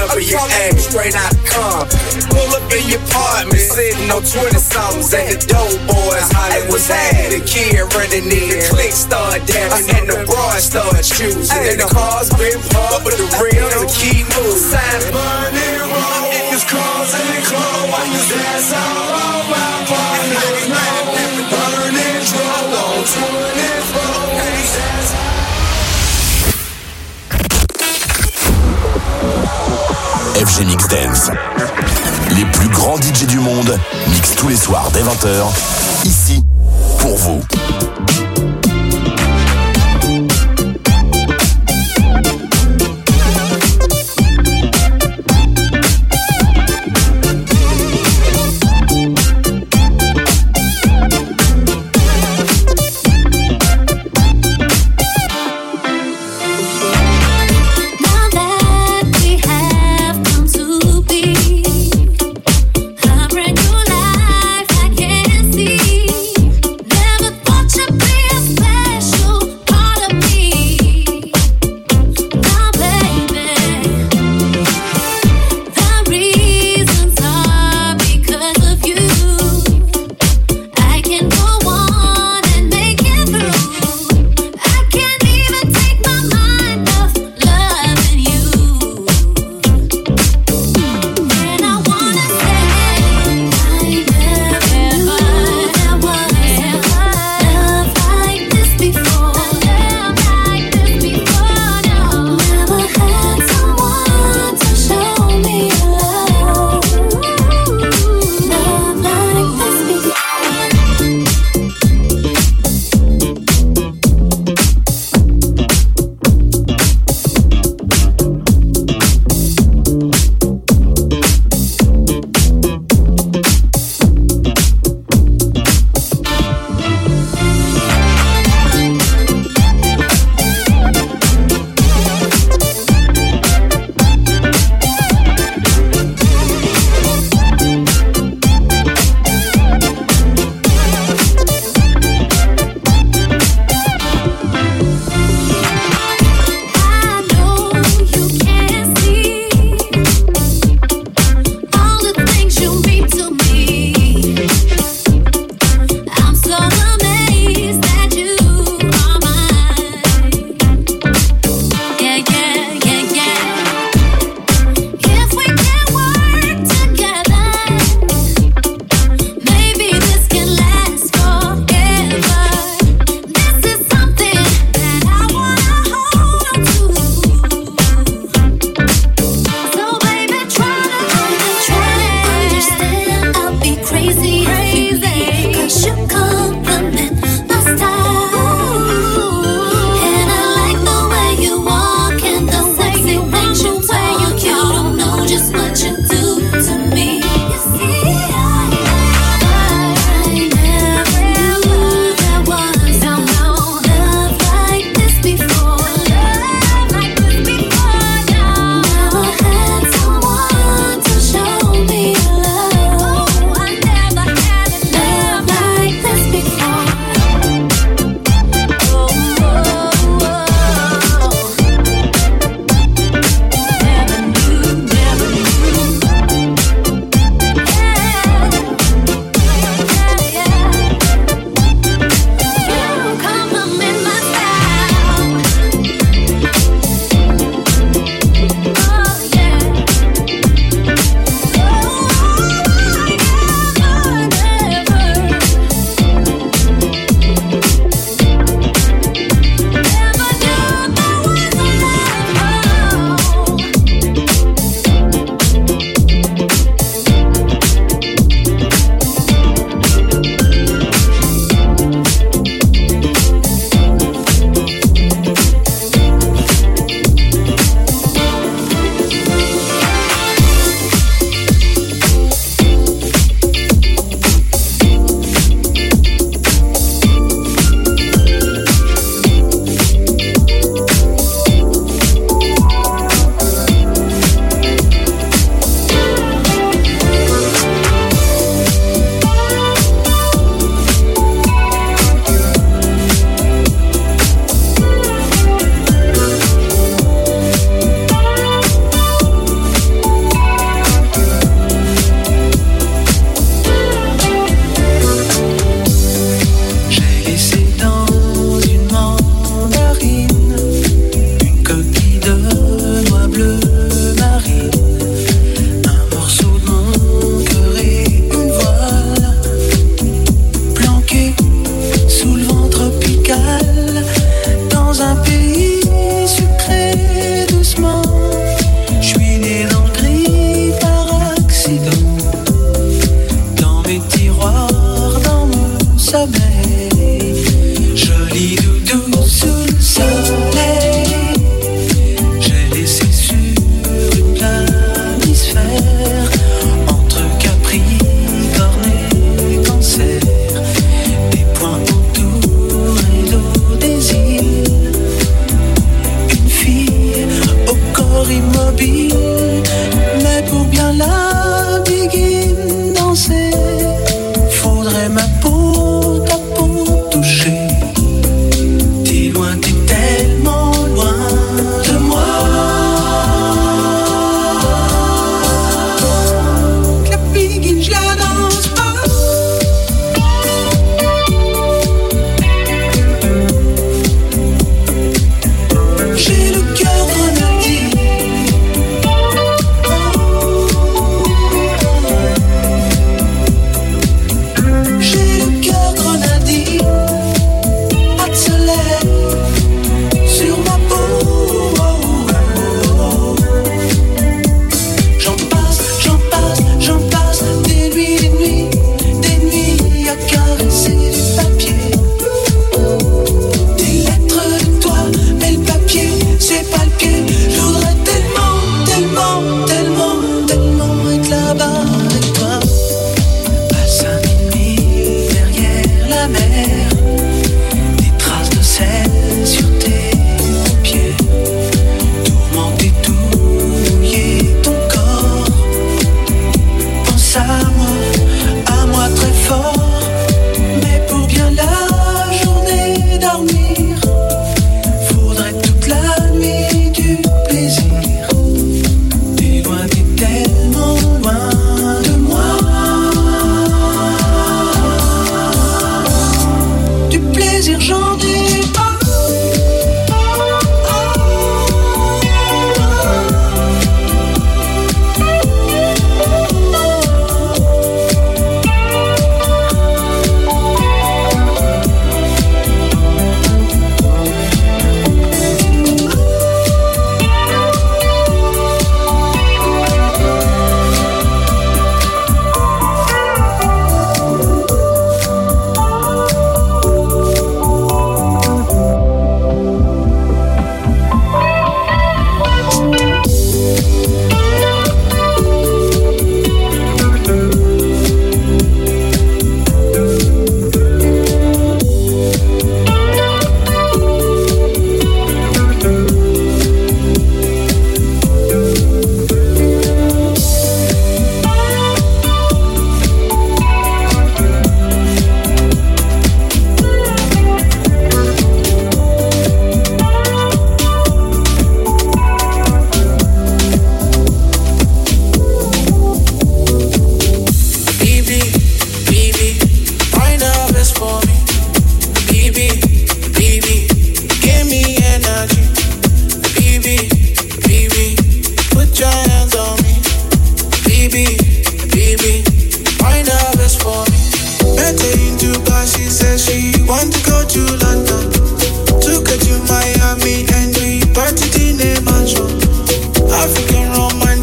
wherever you aim, straight out of Compton. Pull up in your apartment, sitting on 20-somethings, and the dope boys hollering what's happening. The kid running in, the clique start dancing, and the broad start choosing. And the cars been parked, but the rims will keep moving. Signs burning, roll, niggas causing clothes, while you dance all on my partners. Burning, roll on 24. FG Mix Dance. Les plus grands DJ du monde mixent tous les soirs dès 20h, ici, pour vous. Brand new life I can see. Never thought you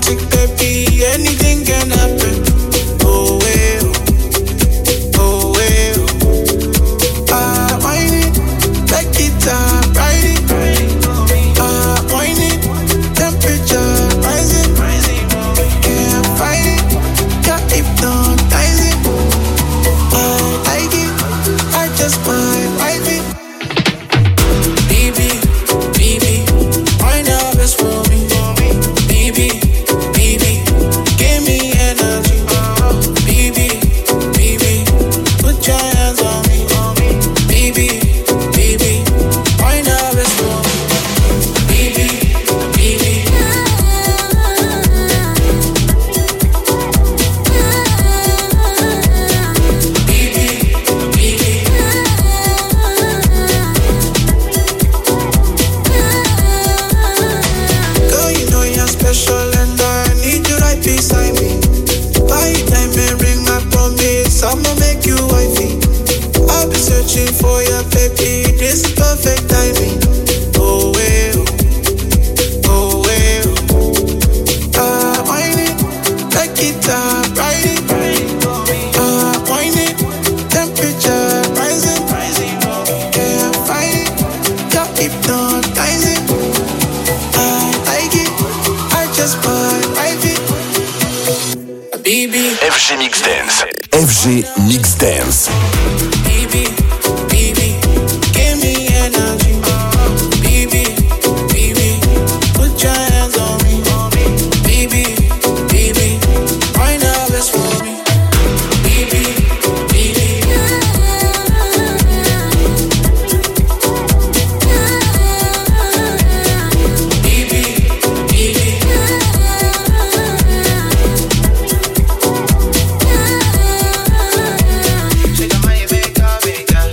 romantic, baby. Anything can happen. Oh well, oh well. Wine it, take it up, ride it. Wine it, temperature rising. Can't fight it, you're hypnotizing. I like it, I just might like it. Baby, baby, wine up is for me. Baby, baby, give me energy. Baby, baby, put your hands on me. Baby, baby, wine up is for me. Baby, baby. Girl, you know you're special and I need you right beside me. Buy time and ring my promise, I'ma make you wifey. I've been searching for your baby, this is perfect timing. Oh well, oh well. Wine it, take it up, ride it. Wine it, temperature rising. Can't fight it, you're hypnotizing. I like it, I just might like it. Baby, FG Mix Dance. FG Mix Dance. baby, baby, give me energy. Baby, baby, put your hands on me. Baby, baby, wine up is for me. Baby, baby. Baby, baby. She got my baby, baby.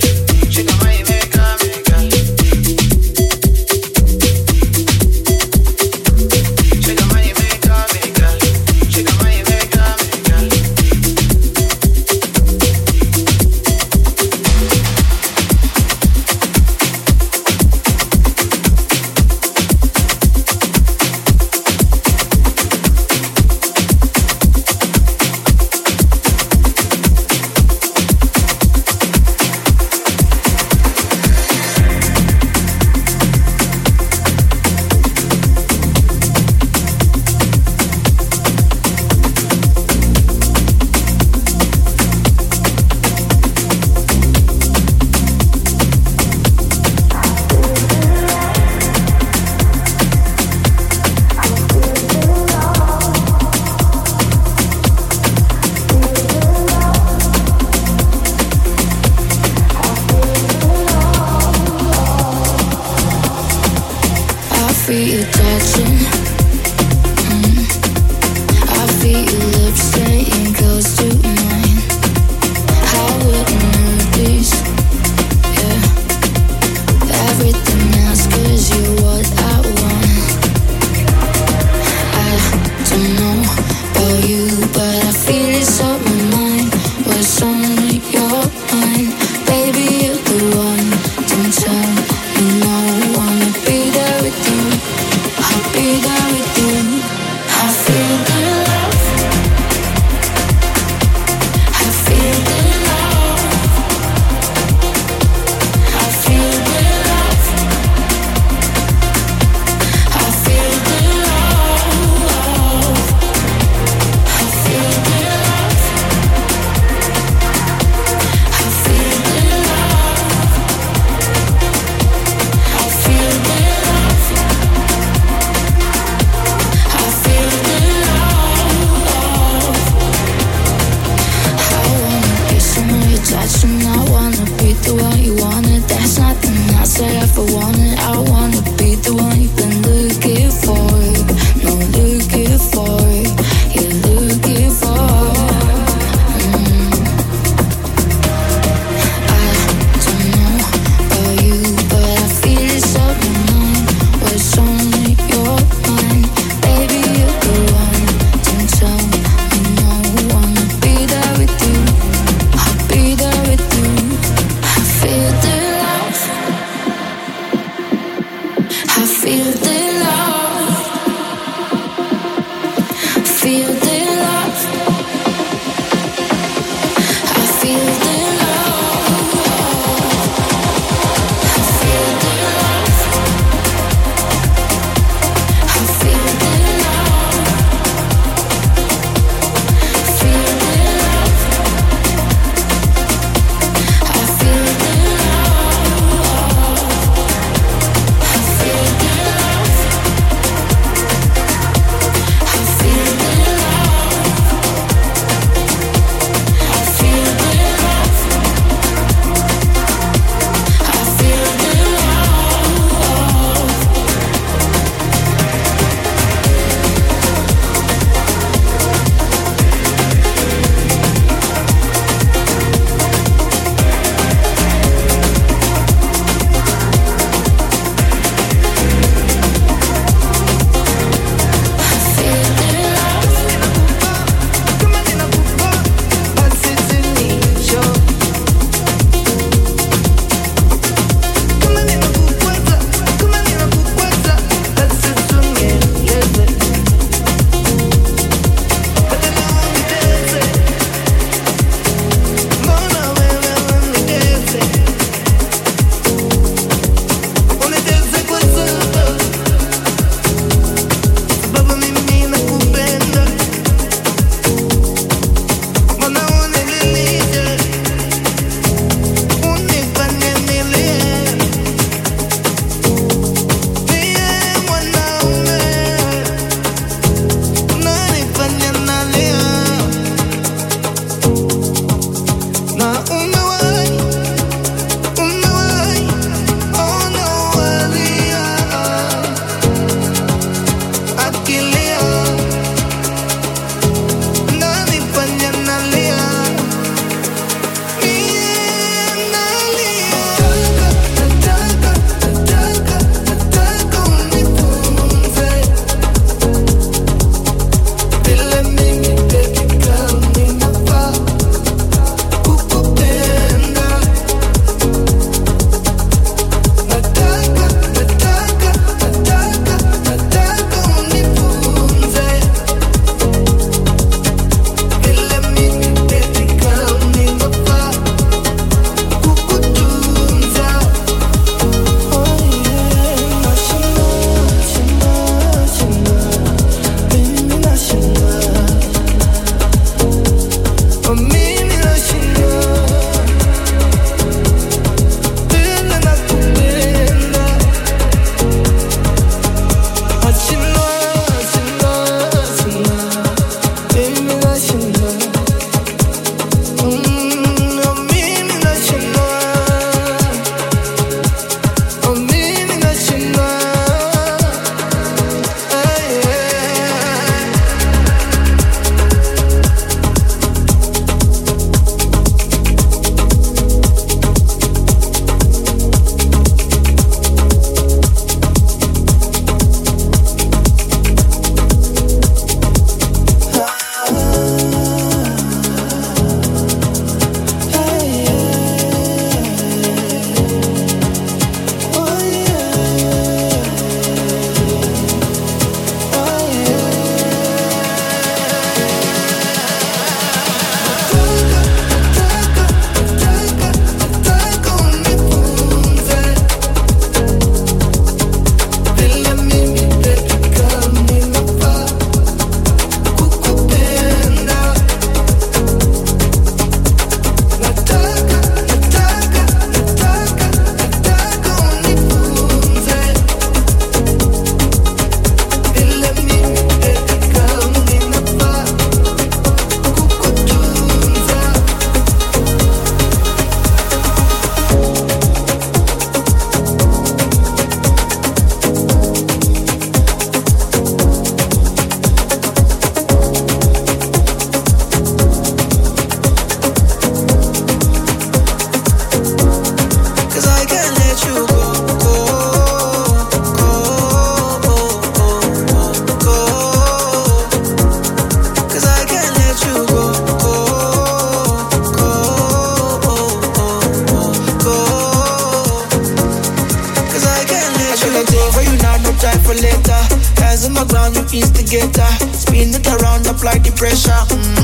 instigator. Spin it around, apply the pressure.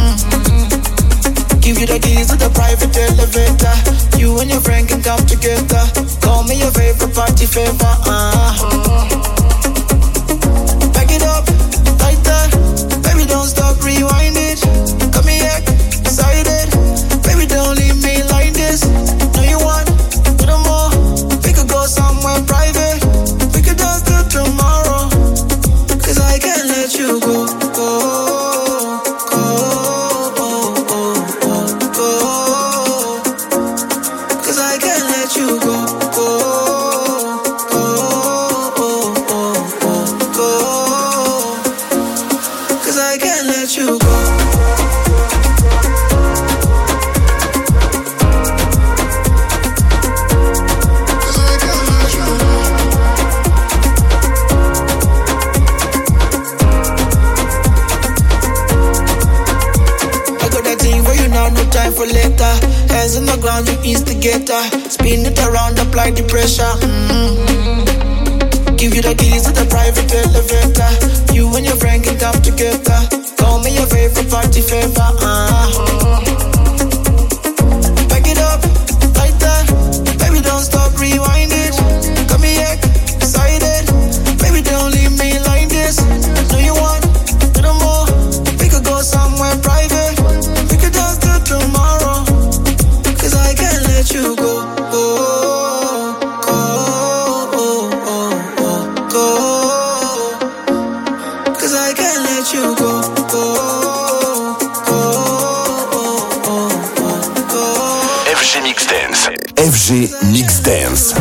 Give you the keys to the private elevator. You and your friend can come together. Call me your favorite party favor. Back it up, tighter. Baby, don't stop, rewind it. Come here, excited. Baby, don't leave me like this. No, you want a little more. We could go somewhere private. We could dance till tomorrow. Cause I can't let you go. In the ground, you instigator. Spin it around, apply the pressure. Give you the keys to the private elevator. You and your friend can come together. Call me your favorite party favor. Back it up, tighter. Baby, don't stop, rewind it. Come here, excited. Baby, don't leave me like this. No, you want a little more. We could go somewhere private. We could dance till tomorrow. I can't let you go, Cause I can't let you go, FG Mix Dance. FG Mix Dance.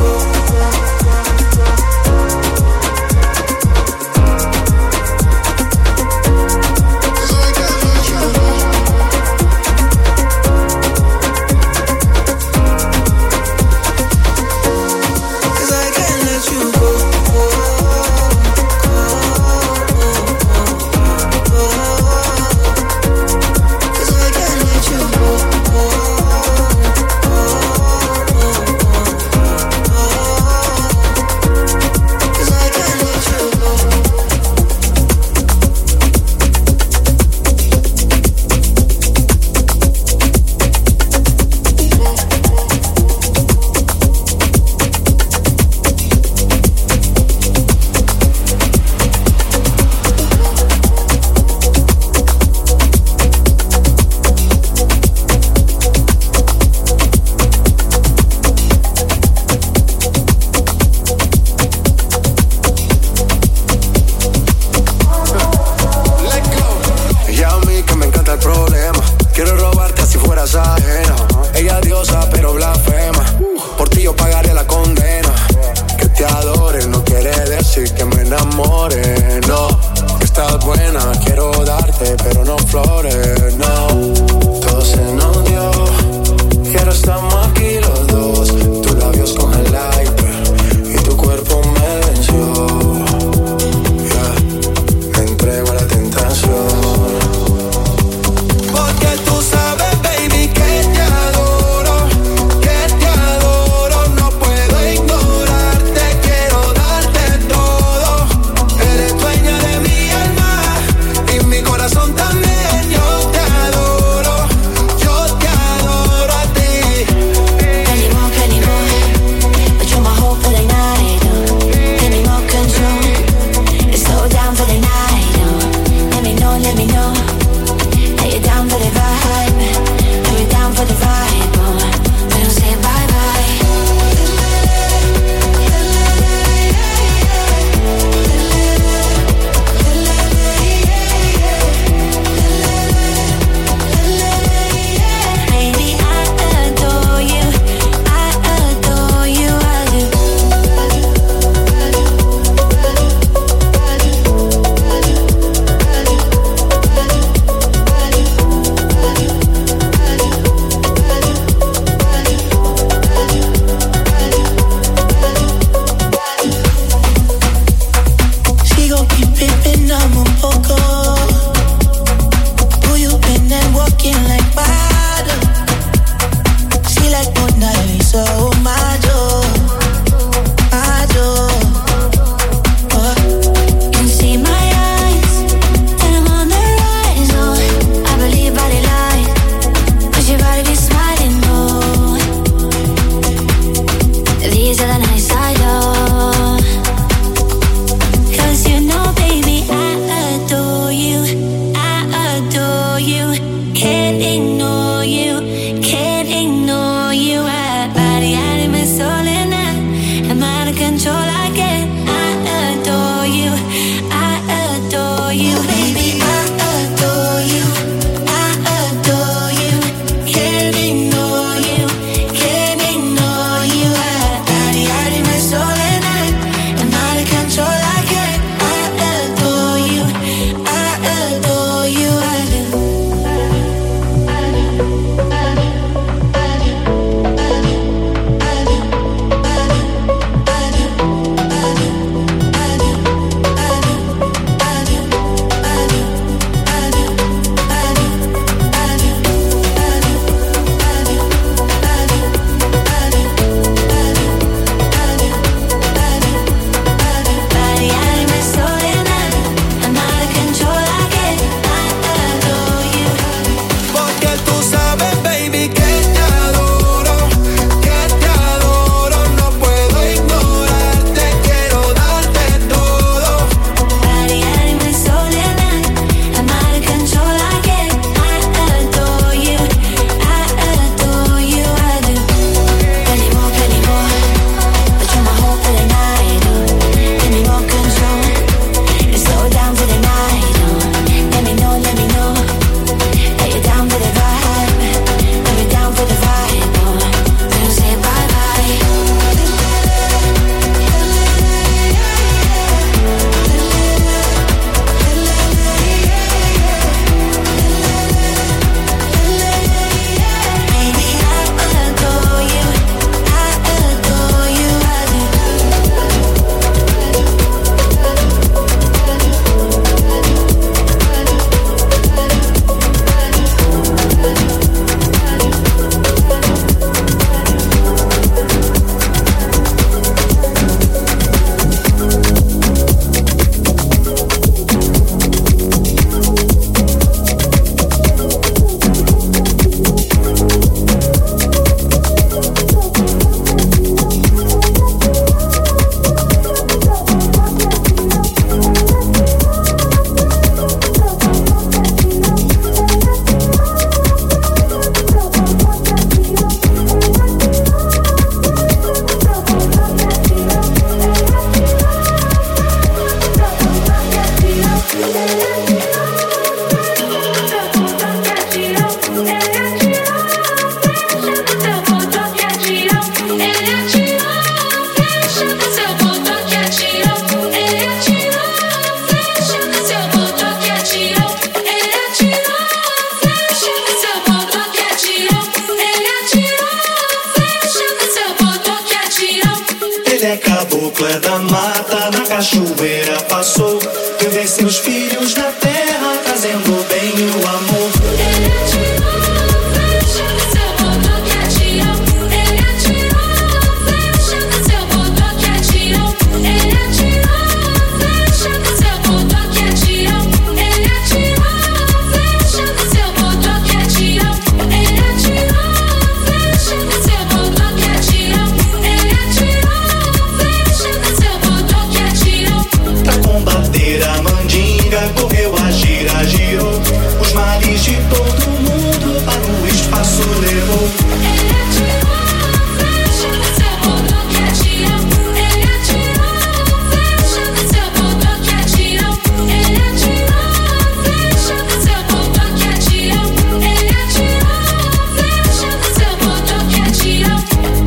cabocla da mata, na cachoeira passou. Viu ver seus filhos na terra, trazendo bem o amor. Ele atirou, flecha no seu botão que atirou. Ele atirou, flecha no seu botão que atirou. Ele atirou, flecha no seu botão que atirou. Ele atirou, flecha no seu botão que atirou. Ele atirou, flecha no seu botão que atirou. Ele atirou, flecha no seu botão que atirou. Pra combater a mandinga, correu a gira, girou. Os males de todo mundo para o espaço levou. Ele atirou, flecha no seu botão que atirou. Ele atirou, flecha no seu botão que atirou. Ele atirou, flecha no seu botão que atirou. Ele atirou, flecha no seu botão que atirou.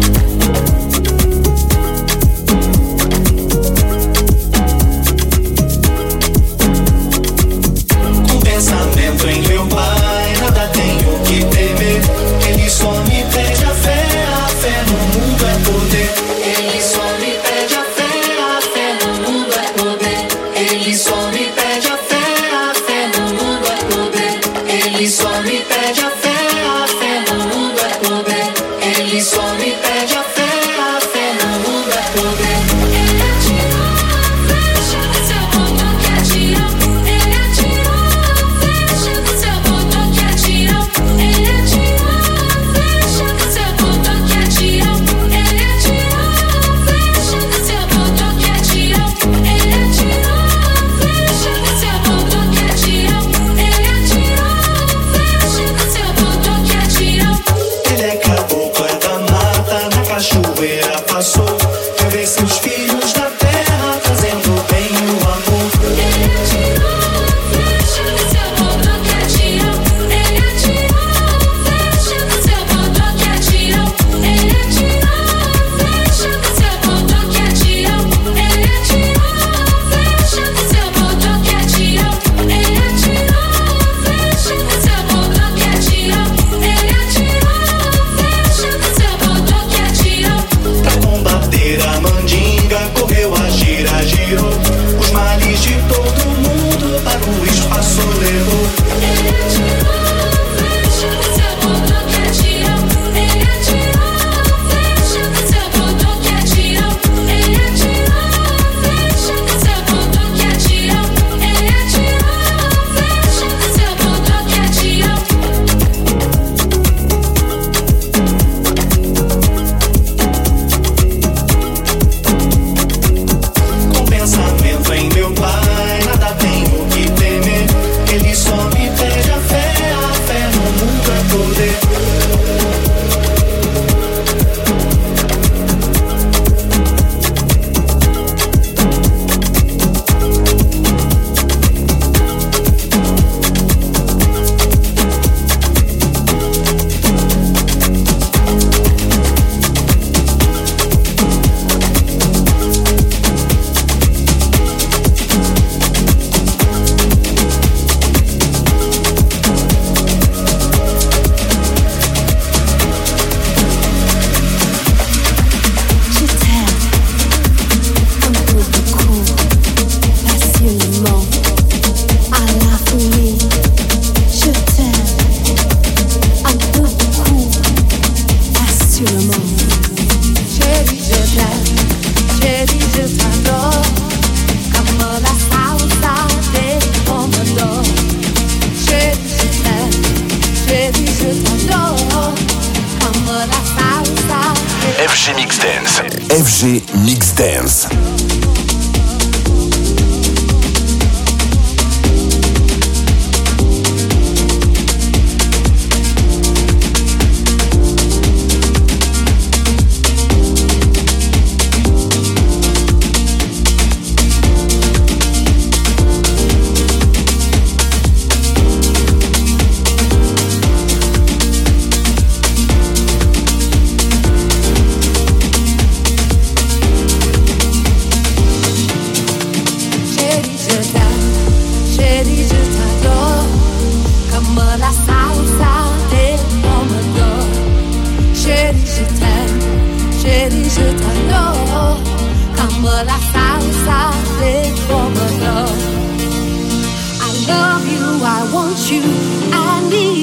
Com pensamento em meu pai, nada tenho que temer. Ele só me pede a fé no mundo é poder. Ele só me pede a fé no mundo é poder. Ele só me pede a fé no mundo é poder. Ele só me pede a fé no mundo é poder. Ele só me pede a fé no mundo é poder. Ele atirou, flecha no seu botão que atirou. Ele atirou, flecha no seu botão que atirou. Ele atirou, flecha no seu botão que atirou. Ele atirou, flecha no seu botão que atirou. Ele atirou, flecha no seu botão que atirou. Ele atirou, flecha no seu botão que atirou. Ele é cabocla da mata, na cachoeira passou. Viu ver seus filhos na terra, trazendo bem o amor. Ele atirou, flecha no seu botão que atirou. Ele atirou, flecha no seu botão que atirou. Ele atirou, flecha no seu botão que atirou. Ele atirou, flecha no seu botão que atirou. Ele atirou, flecha no seu botão que atirou. Ele atirou, flecha no seu botão que atirou. Pra combater a mandinga, correu a gira, girou. Os males de todo mundo para o espaço levou. Ele atirou, flecha no seu botão que atirou. Ele atirou, flecha no seu botão que atirou. Ele atirou, flecha no seu botão que atirou. Ele atirou, flecha no seu botão que atirou. Com pensamento em meu pai, nada tenho que temer. Ele só me pede a fé no mundo é poder. Je t'aime, un peu beaucoup, passionnément, à la folie. Je t'aime, un peu beaucoup, passionnément. Chérie, je t'adore, comme la salsa des pomodors. Chérie, je t'adore, comme la salsa des FG Mix Dance. FG Mix Dance.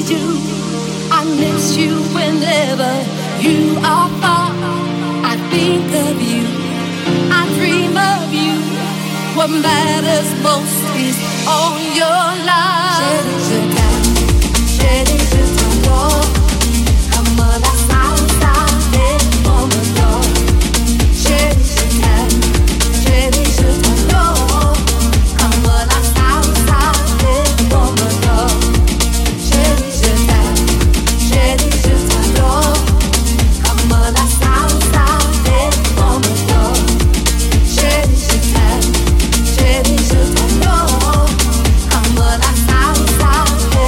you. I miss you whenever you are far. I think of you, I dream of you. What matters most is on your life. Chérie, je t'adore. Comme la salsa des pomodoro. Chérie, je t'aime. Chérie, je t'adore. Comme la salsa des pomodoro. Chérie, je t'aime. Chérie, je t'adore. Comme la salsa des pomodoro. Chérie, je t'aime. Chérie, je t'adore. Comme la salsa des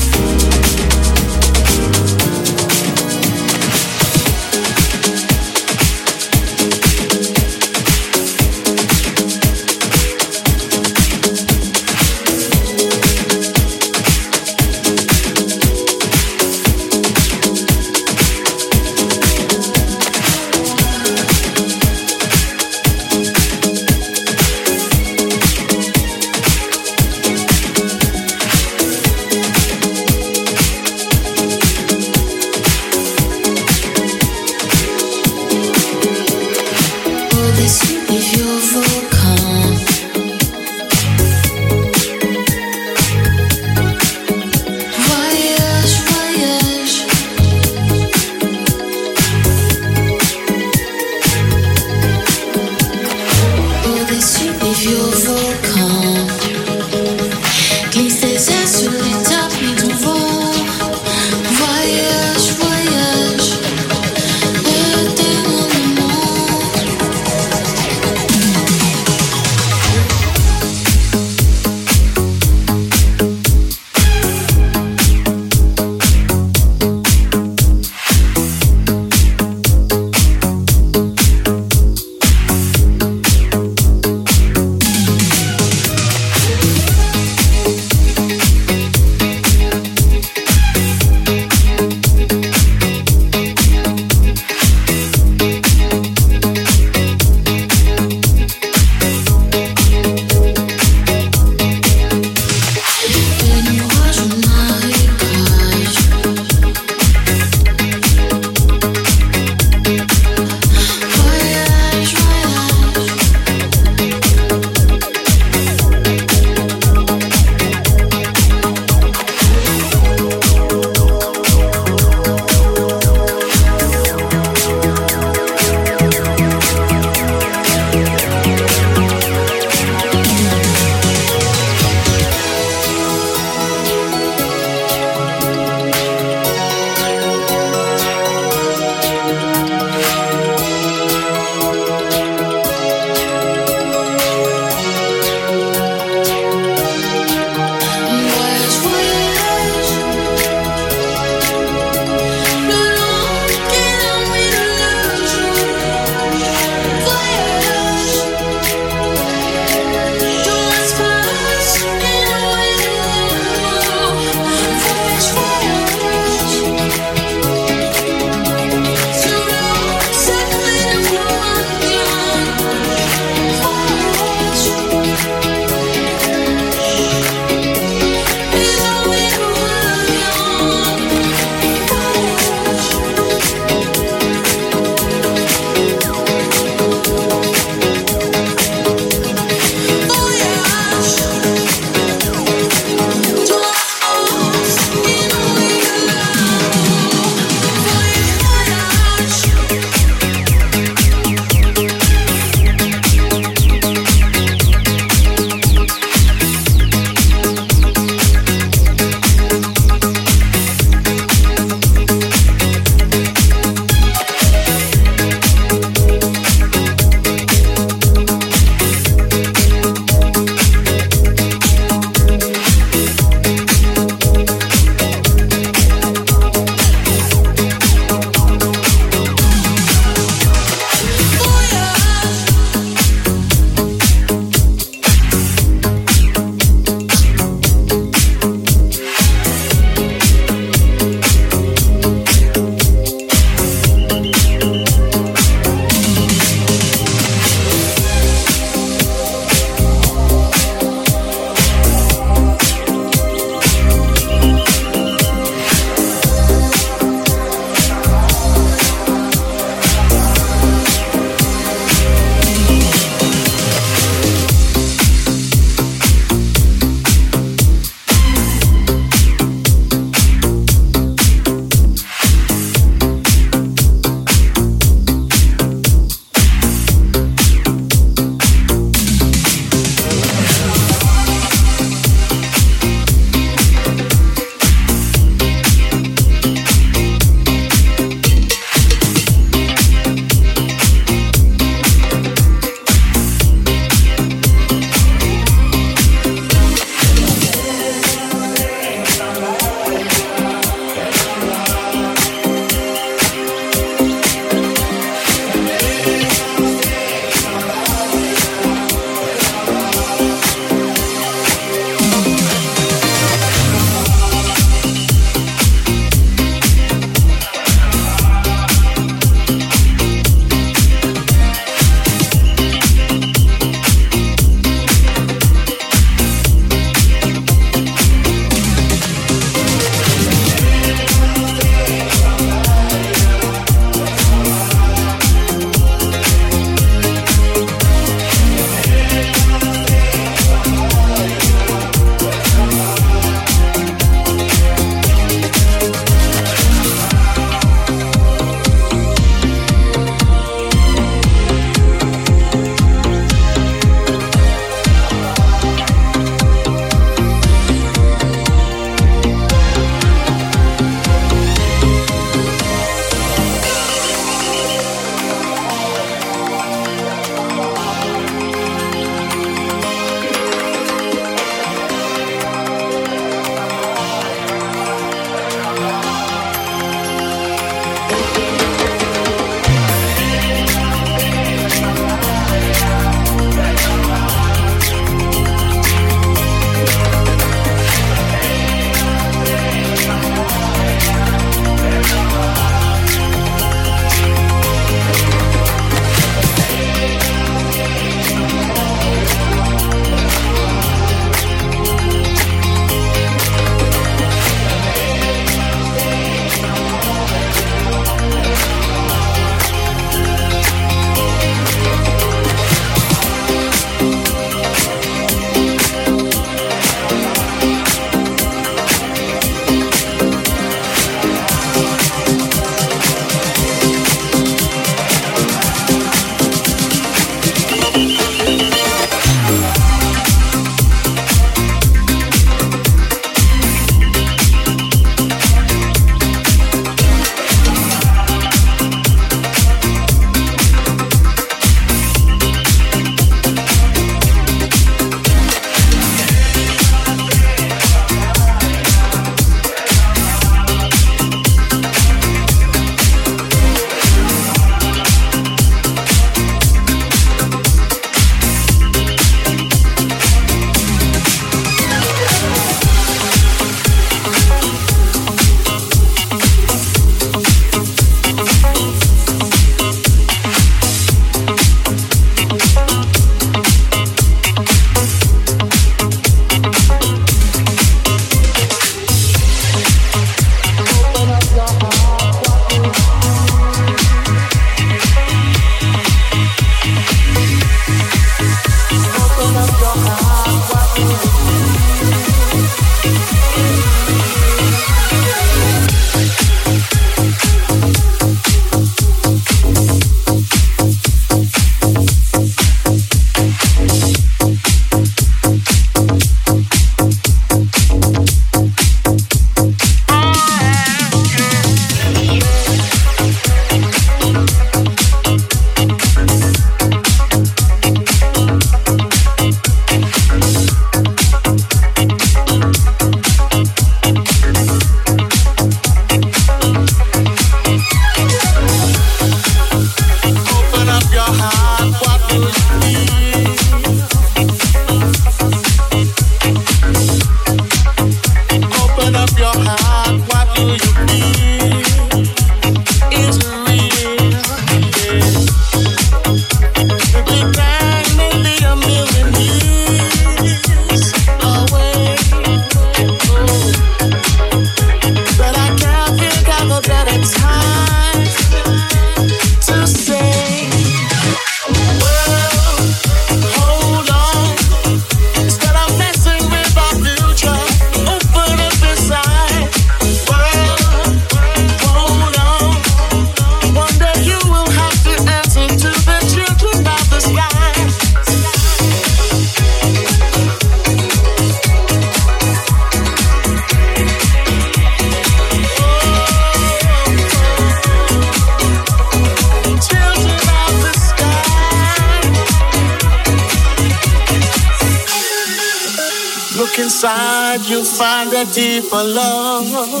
inside you'll find a deeper love.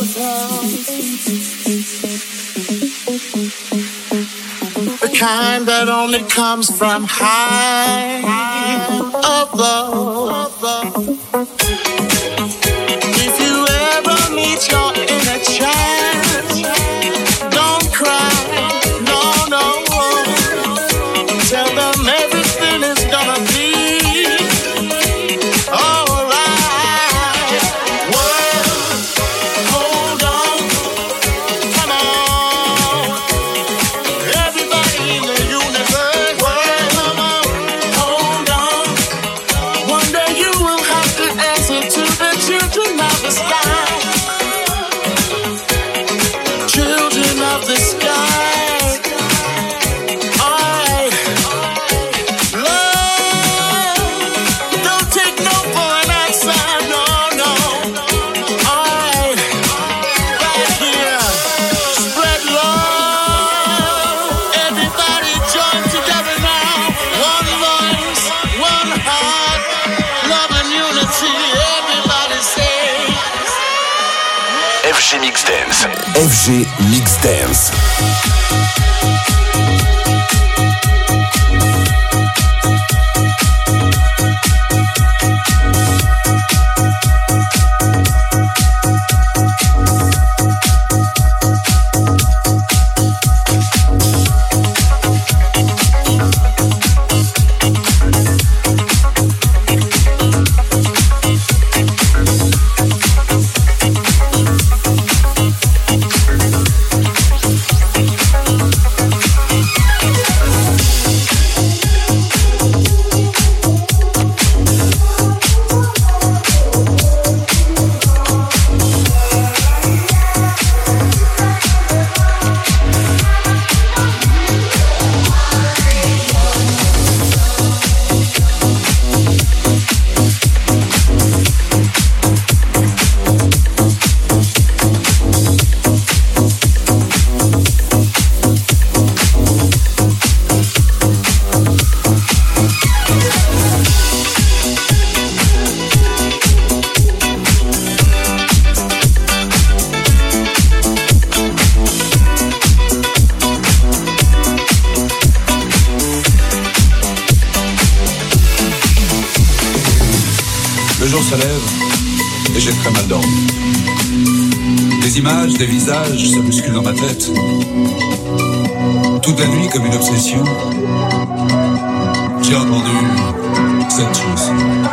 The kind that only comes from high above. If you ever meet your inner child, don't cry, no. Tell them everything is gonna be alright. World, hold on, come on. Everybody in the universe, world, come on, hold on. One day you will have to answer to the children of the sky. Children of the sky. FG Mix Dance. FG Mix Dance. Le jour se lève et j'ai très mal dormi. Des images, des visages se bousculent dans ma tête. Toute la nuit, comme une obsession, j'ai entendu cette chose.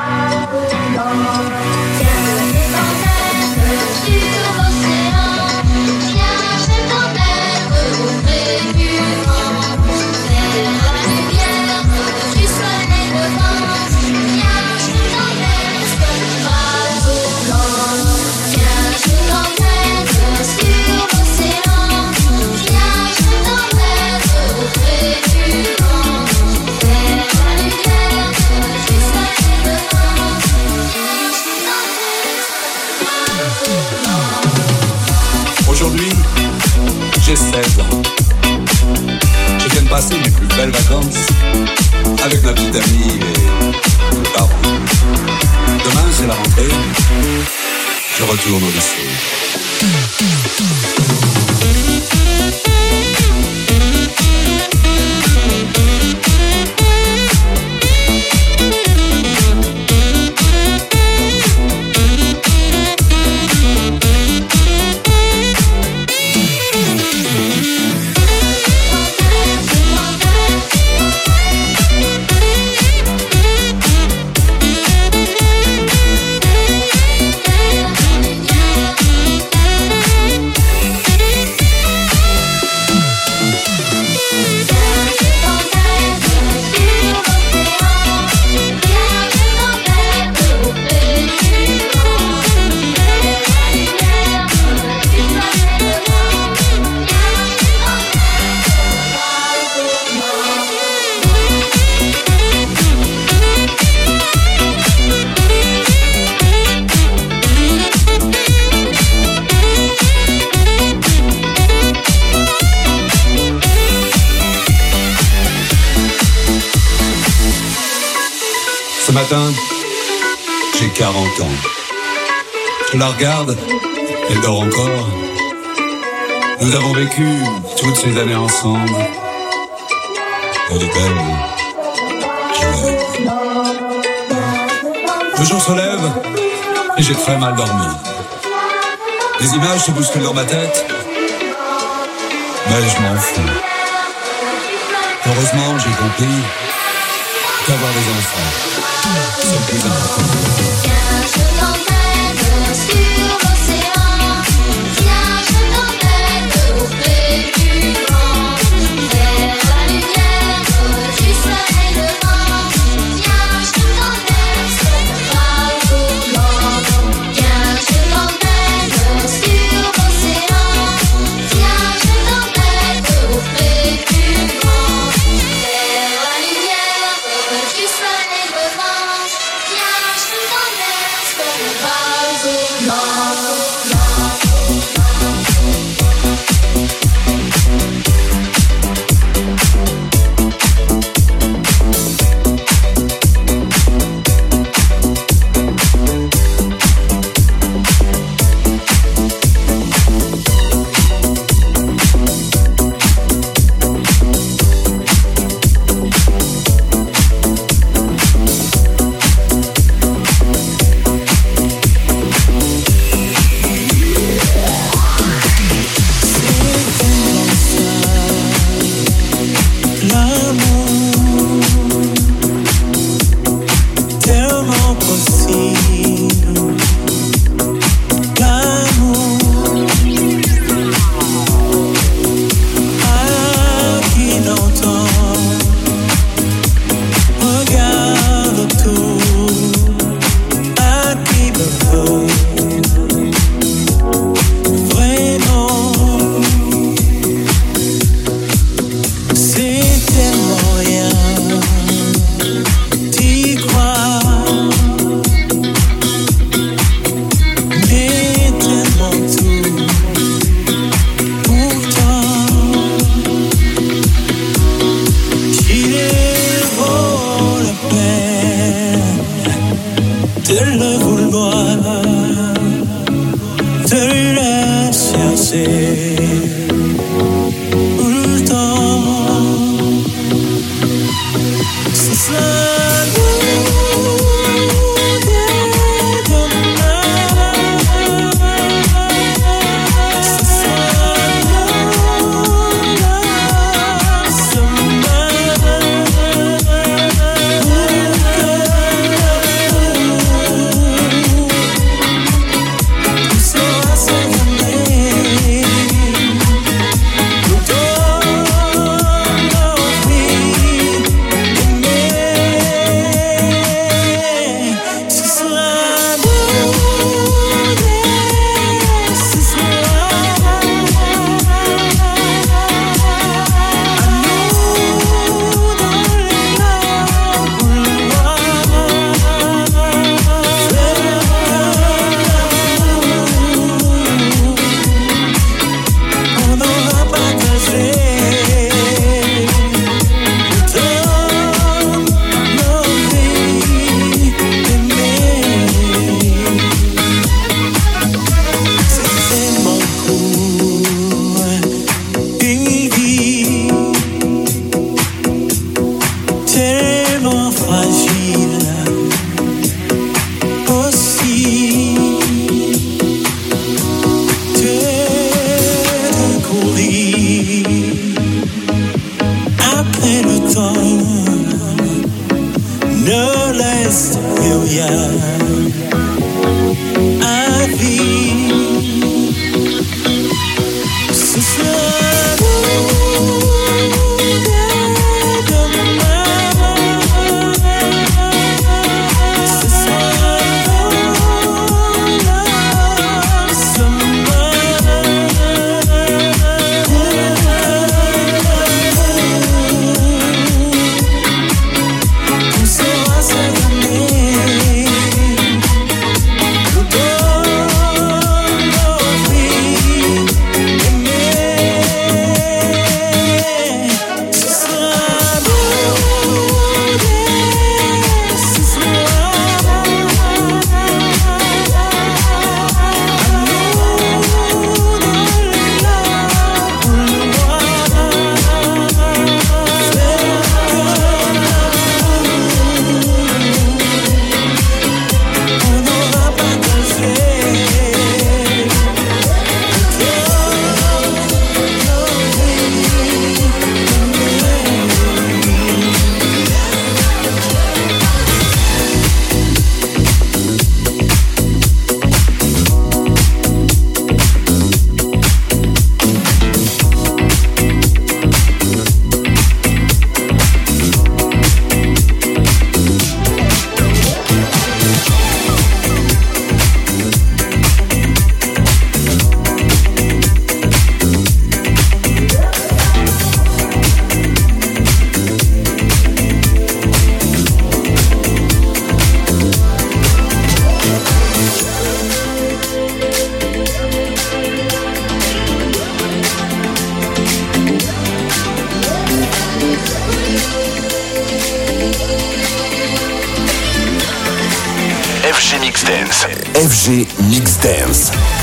Aujourd'hui, j'ai 16 ans. Je viens de passer mes plus belles vacances avec ma petite amie et mes parents. Demain, c'est la rentrée. Je retourne au lycée. Ce matin, j'ai 40 ans. Je la regarde, elle dort encore. Nous avons vécu toutes ces années ensemble. Elle est belle. Je l'aime. Le jour se lève et j'ai très mal dormi. Les images se bousculent dans ma tête, mais je m'en fous. Heureusement, j'ai compris qu'avoir des enfants, c'est le plus important. Viens, je t'emmène sur l'océan. Viens, je t'emmène auprès du vent, vers la lumière du soleil levant. Viens, je t'emmène sur le bateau blanc. Viens, je t'emmène sur l'océan. Viens, je t'emmène auprès du vent, vers la lumière du soleil levant. Viens, je t'emmène sur le bateau blanc. Mix Dance. FG Mix Dance.